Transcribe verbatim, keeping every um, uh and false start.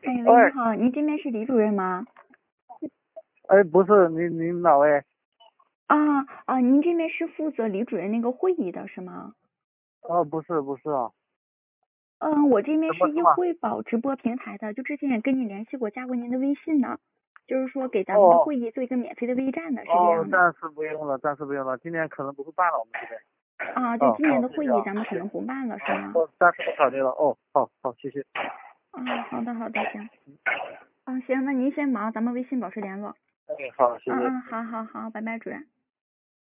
哎，喂， 喂你好，您这边是李主任吗？ 哎，不是，您您哪位？ 啊啊，您这边是负责李主任那个会议的是吗？ 哦，不是不是啊， 嗯，我这边是易什么是吗？ 汇宝直播平台的，就之前也跟你联系过，加过您的微信呢，就是说给咱们的哦会议做一个免费的微站的，是这哦， 样的。 暂时不用了，暂时不用了，今年可能不会办了，我们这边。 啊，就哦， 今年好， 的会议谢谢啊， 咱们可能不办了，是吗？ 哦，暂时不考虑了。哦，好好，谢谢。 啊，好的好的，行。啊，行，那您先忙，咱们微信保持联络。 哎，好，谢谢。 嗯嗯，好好好，拜拜，主任。